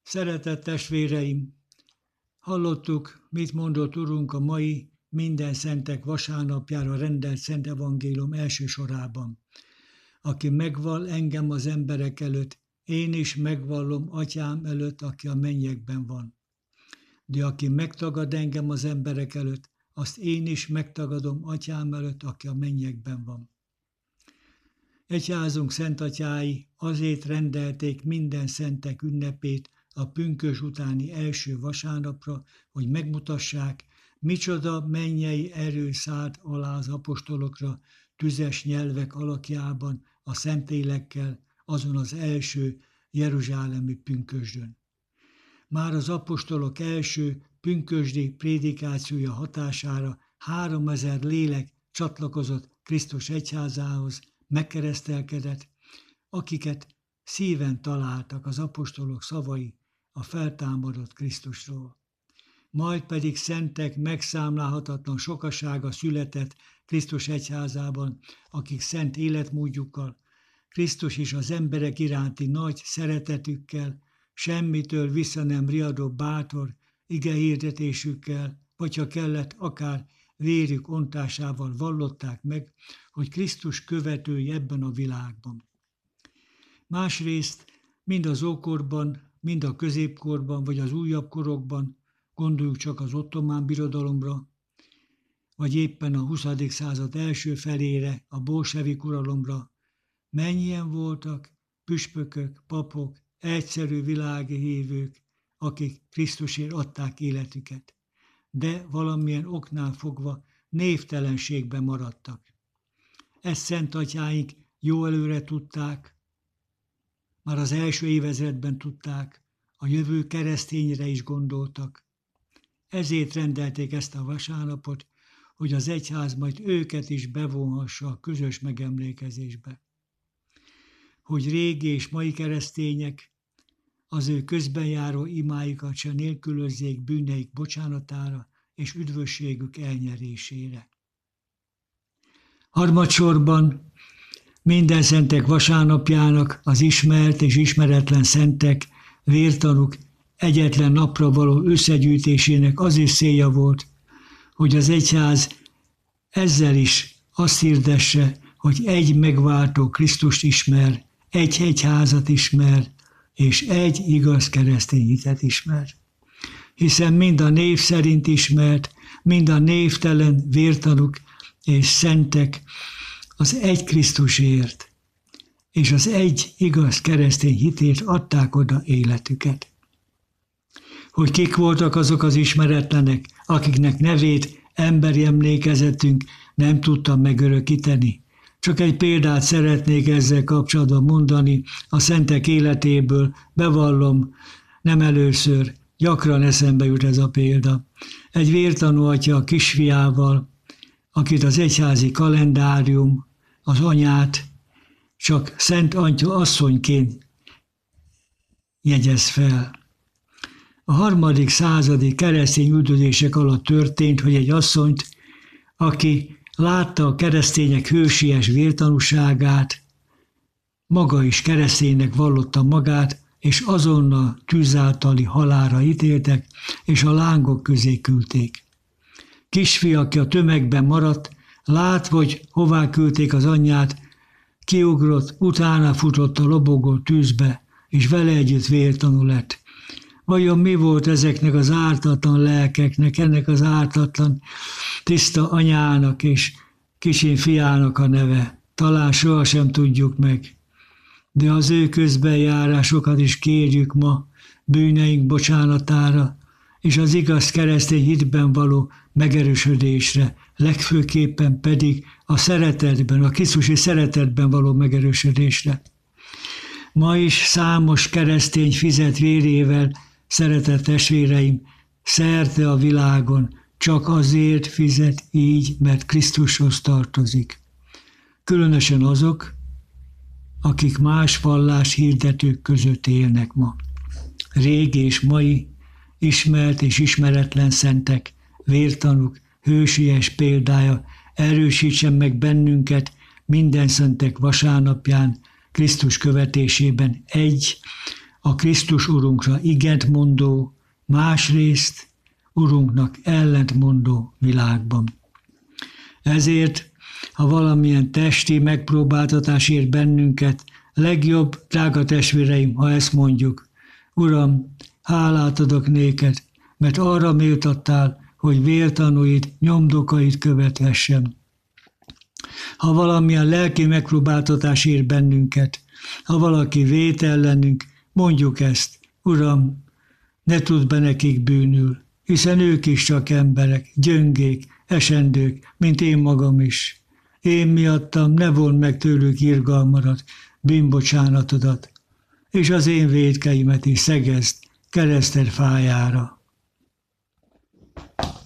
Szeretett testvéreim, hallottuk, mit mondott Urunk a mai minden szentek vasárnapjára rendelt Szent Evangélium első sorában. Aki megvall engem az emberek előtt, én is megvallom Atyám előtt, aki a mennyekben van. De aki megtagad engem az emberek előtt, azt én is megtagadom Atyám előtt, aki a mennyekben van. Egyházunk szentatyái azért rendelték minden szentek ünnepét a pünkösd utáni első vasárnapra, hogy megmutassák, micsoda mennyei erő szállt alá az apostolokra tüzes nyelvek alakjában a Szentlélekkel azon az első jeruzsálemi pünkösdön. Már az apostolok első pünkösdi prédikációja hatására 3000 lélek csatlakozott Krisztus egyházához, megkeresztelkedett, akiket szíven találtak az apostolok szavai a feltámadott Krisztusról. Majd pedig szentek megszámlálhatatlan sokasága született Krisztus egyházában, akik szent életmódjukkal, Krisztus és az emberek iránti nagy szeretetükkel, semmitől vissza nem riadó bátor igehirdetésükkel, vagy ha kellett, akár vérük ontásával vallották meg, hogy Krisztus követői ebben a világban. Másrészt mind az ókorban, mind a középkorban, vagy az újabb korokban, gondoljuk csak az ottomán birodalomra, vagy éppen a 20. század első felére, a bolsevik uralomra, mennyien voltak püspökök, papok, egyszerű világi hívők, akik Krisztusért adták életüket, de valamilyen oknál fogva névtelenségben maradtak. Ezt szentatyáink jó előre tudták, már az első évezredben tudták, a jövő keresztényre is gondoltak. Ezért rendelték ezt a vasárnapot, hogy az egyház majd őket is bevonhassa a közös megemlékezésbe. Hogy régi és mai keresztények az ő közben járó imáikat se nélkülözzék bűneik bocsánatára és üdvösségük elnyerésére. Harmadsorban minden szentek vasárnapjának az ismert és ismeretlen szentek, vértanúk egyetlen napra való összegyűjtésének az is célja volt, hogy az egyház ezzel is azt hirdesse, hogy egy megváltó Krisztust ismer, egy egyházat ismer, és egy igaz keresztény hitet ismer. Hiszen mind a név szerint ismert, mind a névtelen vértanúk és szentek az egy Krisztusért, és az egy igaz keresztény hitért adták oda életüket. Hogy kik voltak azok az ismeretlenek, akiknek nevét emberi emlékezetünk nem tudta megörökíteni. Csak egy példát szeretnék ezzel kapcsolatban mondani a szentek életéből, bevallom, nem először, gyakran eszembe jut ez a példa. Egy vértanú atya a kisfiával, akit az egyházi kalendárium, az anyát csak Szent Antya asszonyként jegyez fel. A 3. századi keresztény üldözések alatt történt, hogy egy asszonyt, aki látta a keresztények hősies vértanúságát, maga is kereszténynek vallotta magát, és azonnal tűz általi halálra ítéltek, és a lángok közé küldték. Kisfi, aki a tömegben maradt, látva, hogy hová küldték az anyját, kiugrott, utána futott a lobogó tűzbe, és vele együtt vértanú lett. Vajon mi volt ezeknek az ártatlan lelkeknek, ennek az ártatlan tiszta anyának és kicsin fiának a neve? Talán sohasem tudjuk meg. De az ő közbenjárásokat is kérjük ma bűneink bocsánatára, és az igaz keresztény hitben való megerősödésre, legfőképpen pedig a szeretetben, a Krisztusi szeretetben való megerősödésre. Ma is számos keresztény fizet vérével, szeretett testvéreim, szerte a világon csak azért fizet így, mert Krisztushoz tartozik. Különösen azok, akik más vallás hirdetők között élnek ma. Régi és mai, ismert és ismeretlen szentek, vértanúk, hősies példája erősítsen meg bennünket minden szentek vasárnapján, Krisztus követésében egy, a Krisztus Urunkra igent mondó, másrészt Urunknak ellentmondó világban. Ezért, ha valamilyen testi megpróbáltatás ér bennünket, legjobb, drága testvéreim, ha ezt mondjuk: Uram, hálát adok néked, mert arra méltattál, hogy vértanúid, nyomdokait követhessem. Ha valamilyen lelki megpróbáltatás ér bennünket, ha valaki vét ellenünk, mondjuk ezt: Uram, ne tudd be nekik bűnül, hiszen ők is csak emberek, gyöngék, esendők, mint én magam is. Én miattam ne vond meg tőlük irgalmadat, bűnbocsánatodat, és az én vétkeimet is szegezd kereszted fájára.